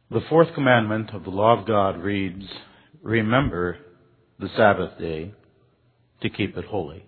The fourth commandment of the law of God reads, "Remember the Sabbath day to keep it holy."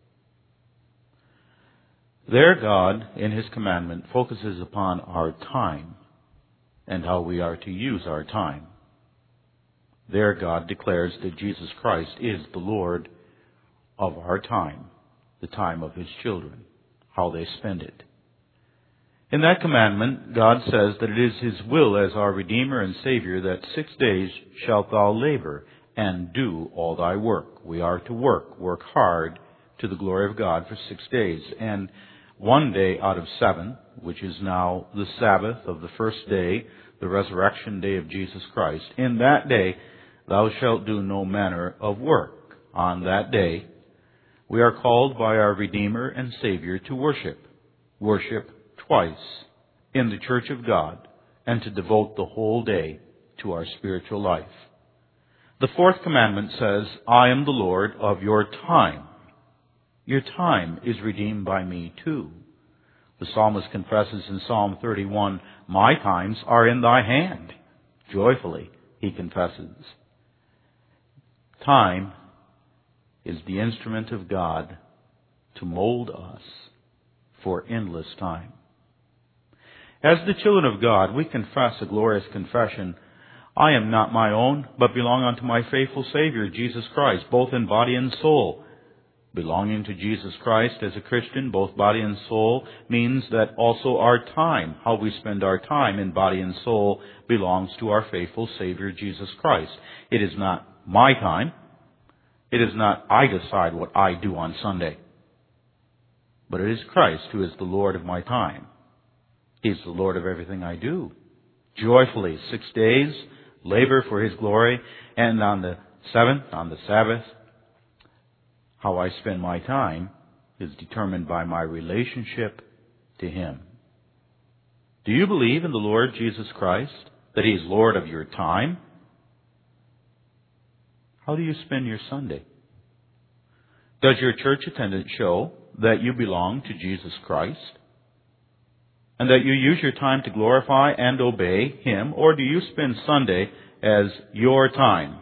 There God, in His commandment, focuses upon our time and how we are to use our time. There God declares that Jesus Christ is the Lord of our time, the time of His children, how they spend it. In that commandment, God says that it is His will as our Redeemer and Savior that 6 days shalt thou labor and do all thy work. We are to work hard to the glory of God for 6 days. And 1 day out of 7, which is now the Sabbath of the first day, the resurrection day of Jesus Christ, in that day thou shalt do no manner of work. On that day, we are called by our Redeemer and Savior to worship. Worship twice in the church of God, and to devote the whole day to our spiritual life. The fourth commandment says, "I am the Lord of your time." Your time is redeemed by me too. The psalmist confesses in Psalm 31, "My times are in thy hand." Joyfully, he confesses. Time is the instrument of God to mold us for endless time. As the children of God, we confess a glorious confession. I am not my own, but belong unto my faithful Savior, Jesus Christ, both in body and soul. Belonging to Jesus Christ as a Christian, both body and soul, means that also our time, how we spend our time in body and soul, belongs to our faithful Savior, Jesus Christ. It is not my time. It is not I decide what I do on Sunday. But it is Christ who is the Lord of my time. He's the Lord of everything I do. Joyfully, 6 days, labor for His glory, and on the 7th, on the Sabbath, how I spend my time is determined by my relationship to Him. Do you believe in the Lord Jesus Christ, that He is Lord of your time? How do you spend your Sunday? Does your church attendance show that you belong to Jesus Christ, and that you use your time to glorify and obey Him, or do you spend Sunday as your time?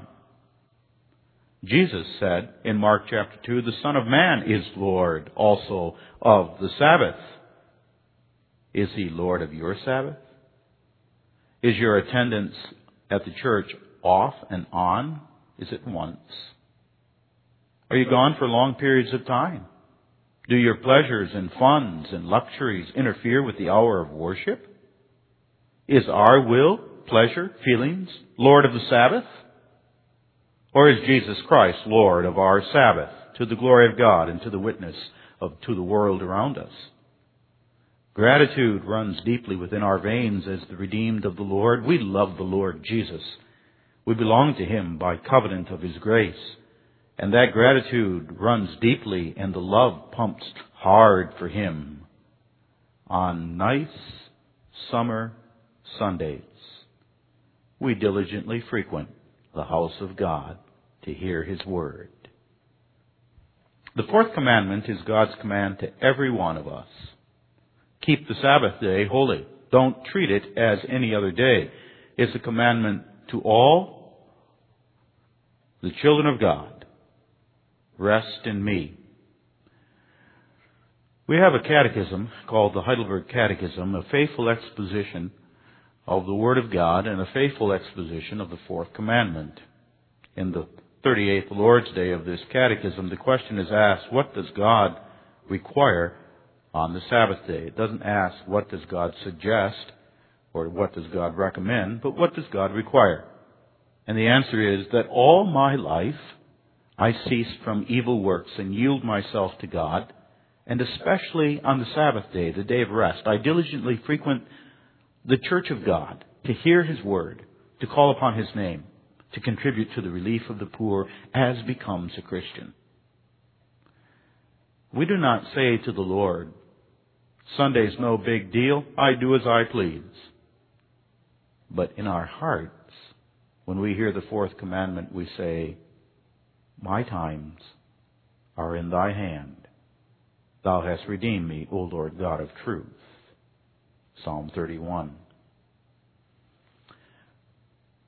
Jesus said in Mark chapter 2, "The Son of Man is Lord also of the Sabbath." Is He Lord of your Sabbath? Is your attendance at the church off and on? Is it once? Are you gone for long periods of time? Do your pleasures and funds and luxuries interfere with the hour of worship? Is our will, pleasure, feelings Lord of the Sabbath? Or is Jesus Christ Lord of our Sabbath, to the glory of God and to the witness to the world around us? Gratitude runs deeply within our veins as the redeemed of the Lord. We love the Lord Jesus. We belong to Him by covenant of His grace. And that gratitude runs deeply, and the love pumps hard for Him. On nice summer Sundays, we diligently frequent the house of God to hear His word. The fourth commandment is God's command to every one of us. Keep the Sabbath day holy. Don't treat it as any other day. It's a commandment to all the children of God. Rest in me. We have a catechism called the Heidelberg Catechism, a faithful exposition of the Word of God and a faithful exposition of the fourth commandment. In the 38th Lord's Day of this catechism, the question is asked, what does God require on the Sabbath day? It doesn't ask, what does God suggest or what does God recommend, but what does God require? And the answer is that all my life I cease from evil works and yield myself to God, and especially on the Sabbath day, the day of rest, I diligently frequent the church of God to hear His word, to call upon His name, to contribute to the relief of the poor as becomes a Christian. We do not say to the Lord, Sunday's no big deal, I do as I please. But in our hearts, when we hear the fourth commandment, we say, my times are in thy hand. Thou hast redeemed me, O Lord God of truth. Psalm 31.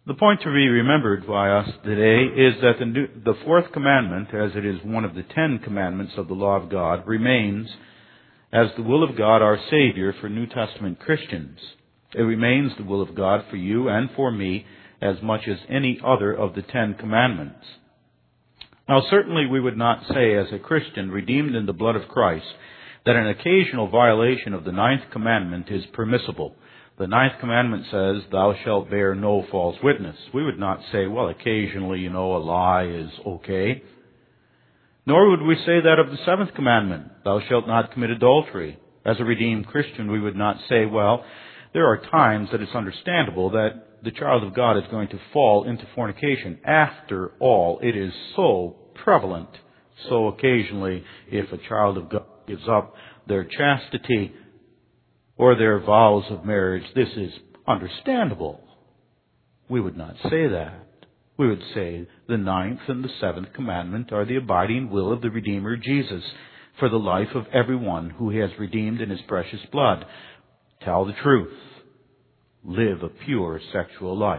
The point to be remembered by us today is that the fourth commandment, as it is one of the 10 commandments of the law of God, remains as the will of God our Savior for New Testament Christians. It remains the will of God for you and for me as much as any other of the 10 commandments. Now, certainly we would not say as a Christian redeemed in the blood of Christ that an occasional violation of the 9th commandment is permissible. The 9th commandment says, thou shalt bear no false witness. We would not say, well, occasionally, a lie is okay. Nor would we say that of the 7th commandment, thou shalt not commit adultery. As a redeemed Christian, we would not say, well, there are times that it's understandable that the child of God is going to fall into fornication. After all, it is so prevalent. So occasionally, if a child of God gives up their chastity or their vows of marriage, this is understandable. We would not say that. We would say the 9th and the 7th commandment are the abiding will of the Redeemer Jesus for the life of everyone who he has redeemed in his precious blood. Tell the truth. Live a pure sexual life.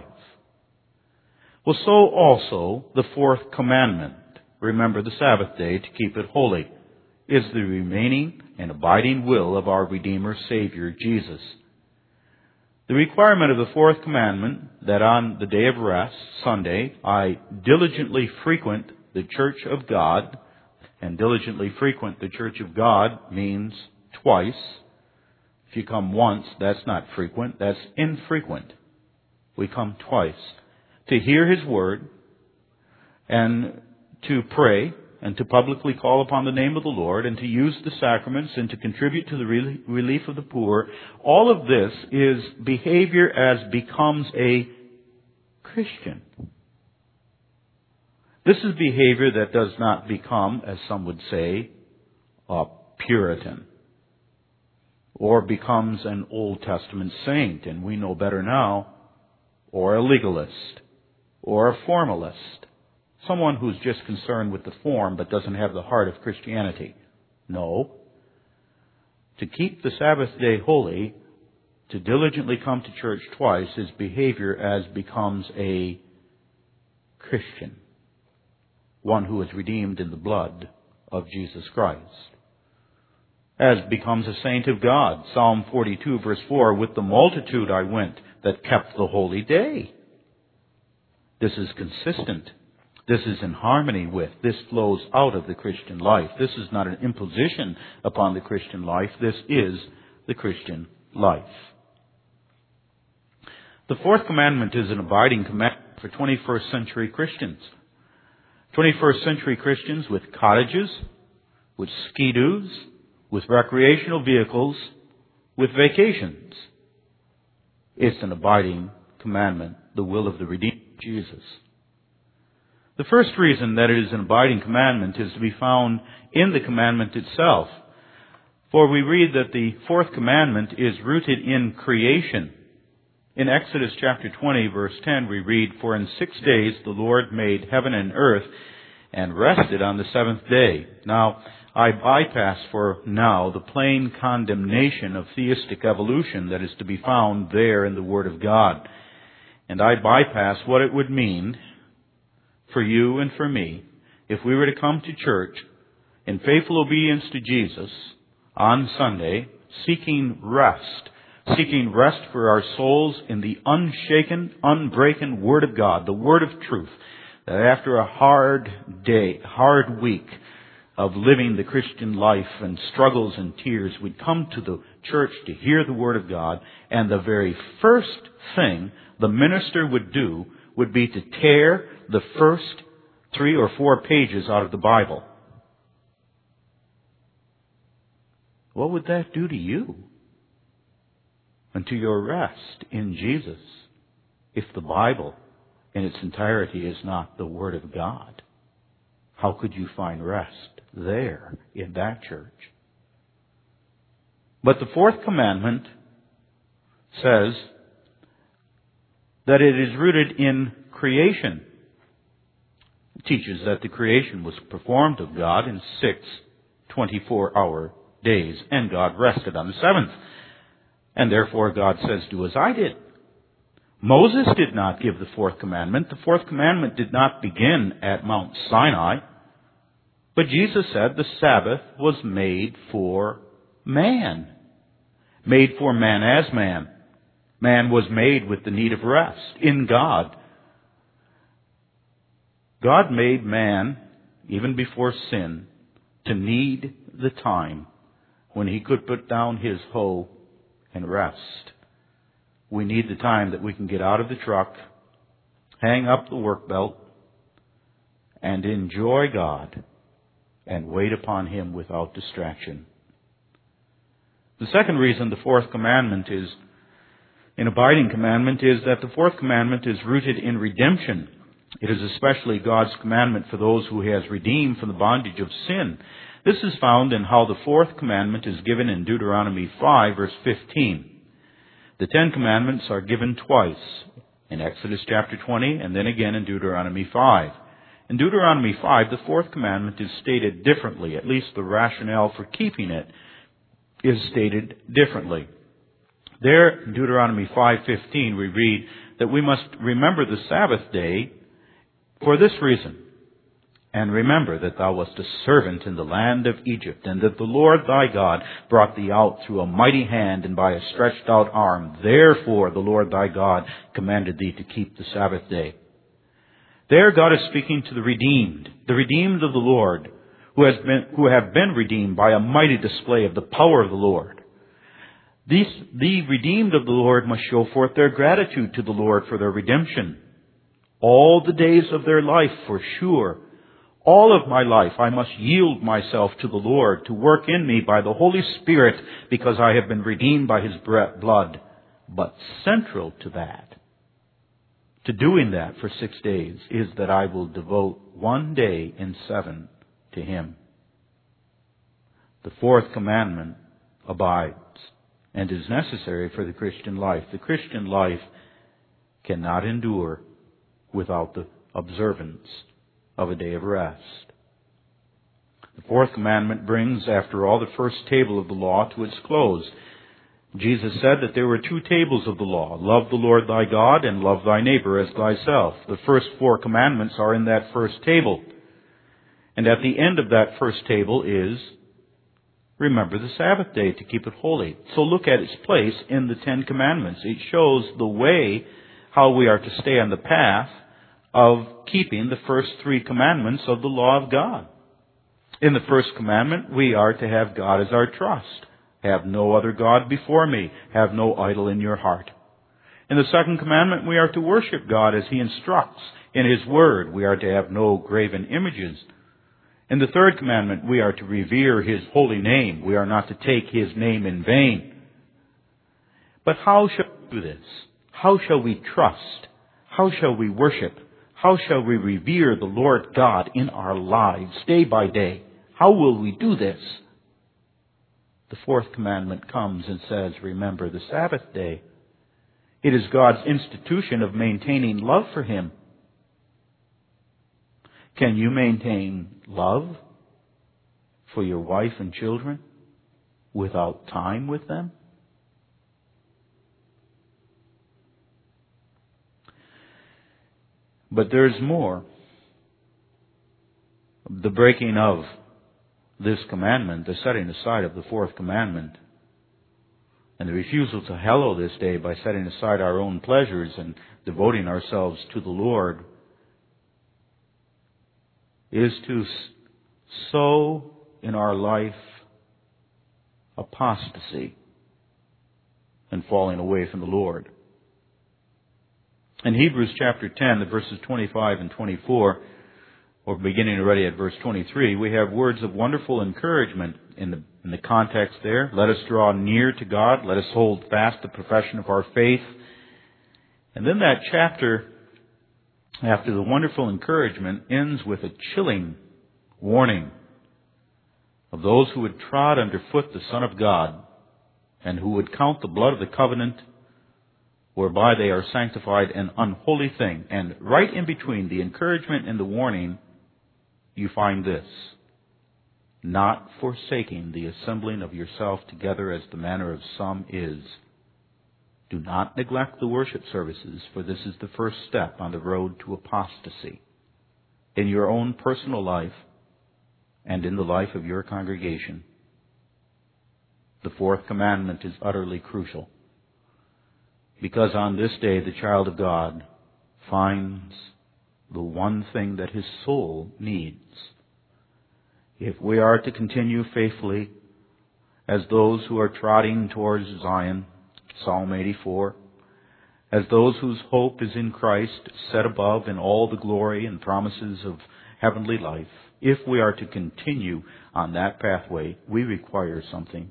Well, so also the 4th commandment, remember the Sabbath day to keep it holy, is the remaining and abiding will of our Redeemer Savior Jesus. The requirement of the 4th commandment that on the day of rest, Sunday, I diligently frequent the church of God, and diligently frequent the church of God means twice. If you come once, that's not frequent, that's infrequent. We come twice to hear His Word and to pray and to publicly call upon the name of the Lord and to use the sacraments and to contribute to the relief of the poor. All of this is behavior as becomes a Christian. This is behavior that does not become, as some would say, a Puritan, or becomes an Old Testament saint, and we know better now, or a legalist, or a formalist. Someone who's just concerned with the form but doesn't have the heart of Christianity. No. To keep the Sabbath day holy, to diligently come to church twice, is behavior as becomes a Christian. One who is redeemed in the blood of Jesus Christ. As becomes a saint of God. Psalm 42 verse 4, with the multitude I went that kept the holy day. This is consistent. This is in harmony with, this flows out of the Christian life. This is not an imposition upon the Christian life. This is the Christian life. The 4th commandment is an abiding commandment for 21st century Christians. 21st century Christians with cottages, with ski-doos, with recreational vehicles, with vacations. It's an abiding commandment, the will of the Redeemer Jesus. The first reason that it is an abiding commandment is to be found in the commandment itself. For we read that the 4th commandment is rooted in creation. In Exodus chapter 20, verse 10, we read, for in 6 days the Lord made heaven and earth and rested on the 7th day. Now, I bypass for now the plain condemnation of theistic evolution that is to be found there in the Word of God. And I bypass what it would mean for you and for me if we were to come to church in faithful obedience to Jesus on Sunday, seeking rest for our souls in the unshaken, unbreaken Word of God, the Word of truth, that after a hard day, hard week of living the Christian life and struggles and tears, we'd come to the church to hear the Word of God, and the very first thing the minister would do would be to tear the first 3 or 4 pages out of the Bible. What would that do to you and to your rest in Jesus if the Bible in its entirety is not the Word of God? How could you find rest there in that church? But the 4th commandment says that it is rooted in creation. It teaches that the creation was performed of God in 6 24-hour days, and God rested on the 7th. And therefore God says, do as I did. Moses did not give the fourth commandment. The fourth commandment did not begin at Mount Sinai. But Jesus said the Sabbath was made for man. Made for man as man. Man was made with the need of rest in God. God made man, even before sin, to need the time when he could put down his hoe and rest. We need the time that we can get out of the truck, hang up the work belt, and enjoy God and wait upon Him without distraction. The second reason the fourth commandment is an abiding commandment is that the fourth commandment is rooted in redemption. It is especially God's commandment for those who He has redeemed from the bondage of sin. This is found in how the fourth commandment is given in Deuteronomy 5, verse 15. The Ten Commandments are given twice, in Exodus chapter 20 and then again in Deuteronomy 5. In Deuteronomy 5, the fourth commandment is stated differently. At least the rationale for keeping it is stated differently. There, in Deuteronomy 5:15, we read that we must remember the Sabbath day for this reason. And remember that thou wast a servant in the land of Egypt, and that the Lord thy God brought thee out through a mighty hand and by a stretched out arm. Therefore the Lord thy God commanded thee to keep the Sabbath day. There God is speaking to the redeemed of the Lord, who have been redeemed by a mighty display of the power of the Lord. The redeemed of the Lord must show forth their gratitude to the Lord for their redemption. All the days of their life, for sure. All of my life I must yield myself to the Lord to work in me by the Holy Spirit because I have been redeemed by His blood. But central to that, to doing that for 6 days, is that I will devote 1 day in 7 to Him. The fourth commandment abides and is necessary for the Christian life. The Christian life cannot endure without the observance of a day of rest. The fourth commandment brings, after all, the first table of the law to its close. Jesus said that there were 2 tables of the law: love the Lord thy God and love thy neighbor as thyself. The first 4 commandments are in that first table. And at the end of that first table is, remember the Sabbath day to keep it holy. So look at its place in the 10 commandments. It shows the way how we are to stay on the path of keeping the first 3 commandments of the law of God. In the first commandment, we are to have God as our trust. Have no other God before me. Have no idol in your heart. In the second commandment, we are to worship God as He instructs in His Word. We are to have no graven images. In the third commandment, we are to revere His holy name. We are not to take His name in vain. But how shall we do this? How shall we trust? How shall we worship? How shall we revere the Lord God in our lives day by day? How will we do this? The fourth commandment comes and says, remember the Sabbath day. It is God's institution of maintaining love for Him. Can you maintain love for your wife and children without time with them? But there's more. The breaking of this commandment, the setting aside of the fourth commandment, and the refusal to hallow this day by setting aside our own pleasures and devoting ourselves to the Lord, is to sow in our life apostasy and falling away from the Lord. In Hebrews chapter 10, the verses 25 and 24, or beginning already at verse 23, we have words of wonderful encouragement in the context there. Let us draw near to God. Let us hold fast the profession of our faith. And then that chapter, after the wonderful encouragement, ends with a chilling warning of those who would trod underfoot the Son of God and who would count the blood of the covenant whereby they are sanctified an unholy thing. And right in between the encouragement and the warning, you find this: not forsaking the assembling of yourself together as the manner of some is, Do not neglect the worship services, for this is the first step on the road to apostasy. In your own personal life and in the life of your congregation, the fourth commandment is utterly crucial, because on this day the child of God finds the one thing that his soul needs. If we are to continue faithfully as those who are trotting towards Zion, Psalm 84, as those whose hope is in Christ, set above in all the glory and promises of heavenly life, if we are to continue on that pathway, we require something.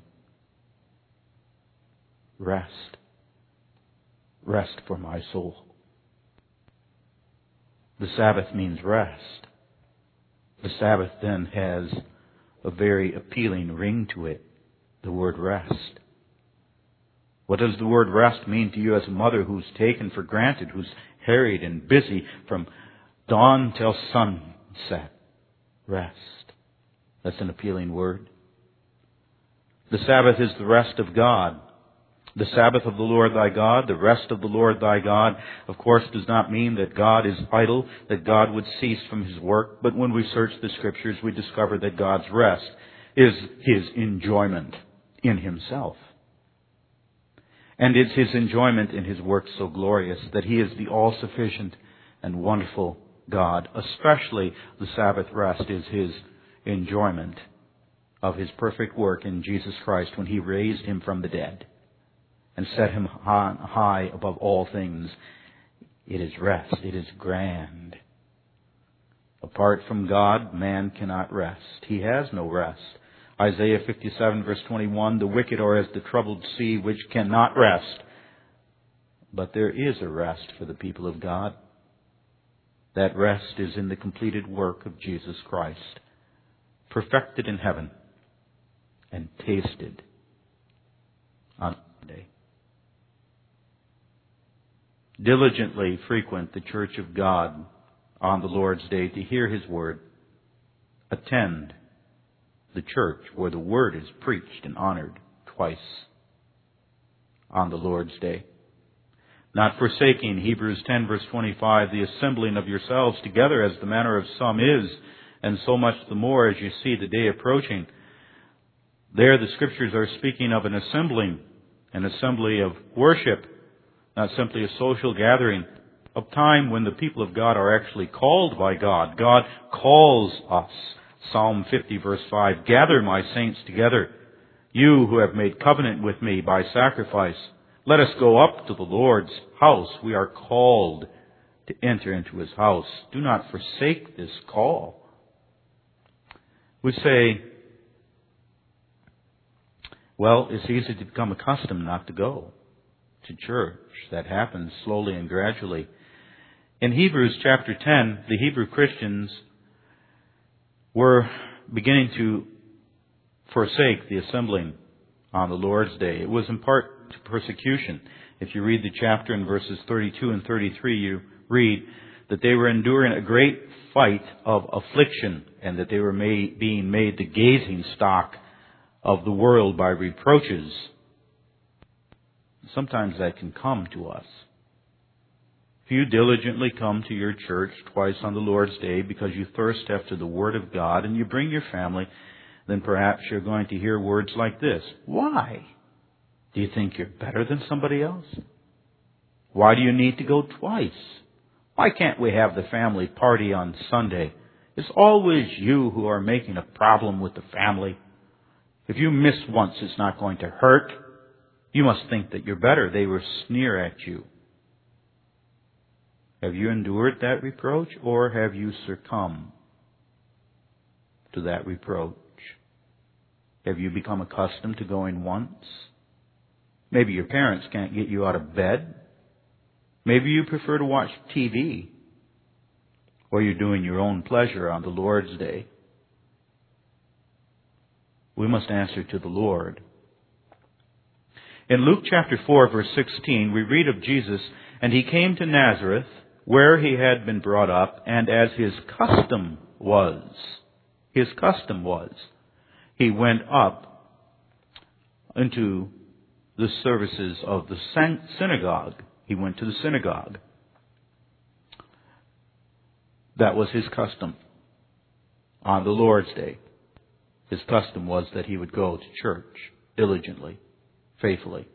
Rest. Rest for my soul. The Sabbath means rest. The Sabbath then has a very appealing ring to it, the word rest. What does the word rest mean to you as a mother who's taken for granted, who's harried and busy from dawn till sunset? Rest. That's an appealing word. The Sabbath is the rest of God. The Sabbath of the Lord thy God, the rest of the Lord thy God, of course, does not mean that God is idle, that God would cease from His work. But when we search the Scriptures, we discover that God's rest is His enjoyment in Himself. And it's His enjoyment in His work so glorious that He is the all-sufficient and wonderful God. Especially the Sabbath rest is His enjoyment of His perfect work in Jesus Christ when He raised Him from the dead and set Him high above all things. It is rest. It is grand. Apart from God, man cannot rest. He has no rest. Isaiah 57 verse 21, the wicked are as the troubled sea which cannot rest. But there is a rest for the people of God. That rest is in the completed work of Jesus Christ, perfected in heaven and tasted on Sunday. Diligently frequent the church of God on the Lord's Day to hear His word. Attend the church where the word is preached and honored twice on the Lord's Day. Not forsaking, Hebrews 10 verse 25, the assembling of yourselves together as the manner of some is, and so much the more as you see the day approaching. There the Scriptures are speaking of an assembly of worship, not simply a social gathering, of time when the people of God are actually called by God. God calls us. Psalm 50 verse 5, gather my saints together, you who have made covenant with me by sacrifice. Let us go up to the Lord's house. We are called to enter into His house. Do not forsake this call. We say, well, it's easy to become accustomed not to go to church. That happens slowly and gradually. In Hebrews chapter 10, the Hebrew Christians were beginning to forsake the assembling on the Lord's Day. It was in part to persecution. If you read the chapter in verses 32 and 33, you read that they were enduring a great fight of affliction and that they were being made the gazing stock of the world by reproaches. Sometimes that can come to us. If you diligently come to your church twice on the Lord's Day because you thirst after the Word of God and you bring your family, then perhaps you're going to hear words like this. Why? Do you think you're better than somebody else? Why do you need to go twice? Why can't we have the family party on Sunday? It's always you who are making a problem with the family. If you miss once, it's not going to hurt. You must think that you're better. They will sneer at you. Have you endured that reproach, or have you succumbed to that reproach? Have you become accustomed to going once? Maybe your parents can't get you out of bed. Maybe you prefer to watch TV, or you're doing your own pleasure on the Lord's Day. We must answer to the Lord. In Luke chapter 4, verse 16, we read of Jesus, and He came to Nazareth, where He had been brought up, and as His custom was, He went up into the services of the synagogue. He went to the synagogue. That was his custom. On the Lord's Day, his custom was that he would go to church diligently, faithfully.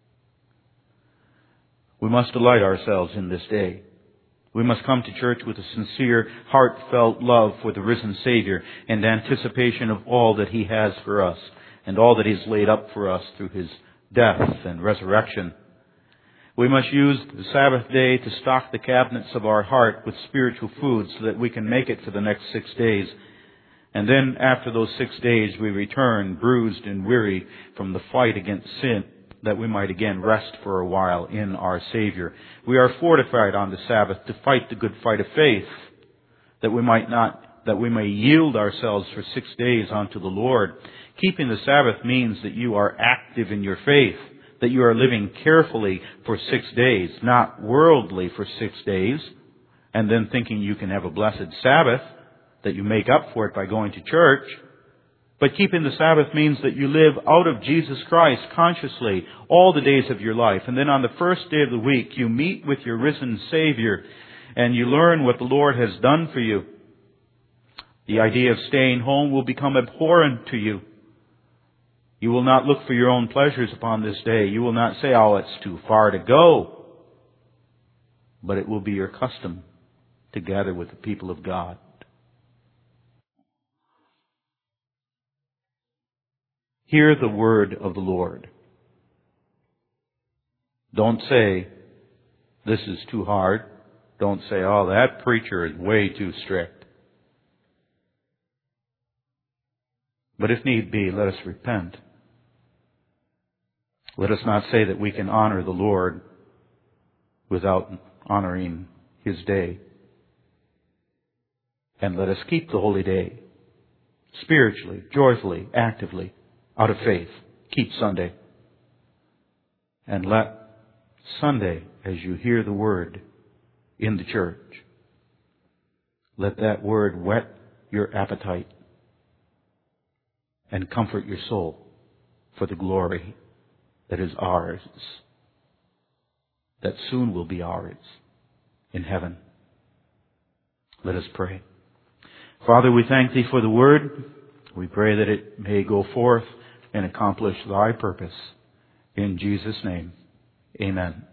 We must delight ourselves in this day. We must come to church with a sincere, heartfelt love for the risen Savior and anticipation of all that He has for us and all that He has laid up for us through His death and resurrection. We must use the Sabbath day to stock the cabinets of our heart with spiritual food so that we can make it for the next 6 days. And then after those 6 days we return bruised and weary from the fight against sin, that we might again rest for a while in our Savior. We are fortified on the Sabbath to fight the good fight of faith, that we may yield ourselves for 6 days unto the Lord. Keeping the Sabbath means that you are active in your faith, that you are living carefully for 6 days, not worldly for 6 days, and then thinking you can have a blessed Sabbath, that you make up for it by going to church. But keeping the Sabbath means that you live out of Jesus Christ consciously all the days of your life. And then on the first day of the week, you meet with your risen Savior and you learn what the Lord has done for you. The idea of staying home will become abhorrent to you. You will not look for your own pleasures upon this day. You will not say, "Oh, it's too far to go." But it will be your custom to gather with the people of God. Hear the word of the Lord. Don't say, "This is too hard." Don't say, "Oh, that preacher is way too strict." But if need be, let us repent. Let us not say that we can honor the Lord without honoring His day. And let us keep the holy day spiritually, joyfully, actively, out of faith. Keep Sunday. And let Sunday, as you hear the word in the church, let that word whet your appetite and comfort your soul for the glory that is ours, that soon will be ours in heaven. Let us pray. Father, we thank Thee for the word. We pray that it may go forth and accomplish Thy purpose. In Jesus' name, amen.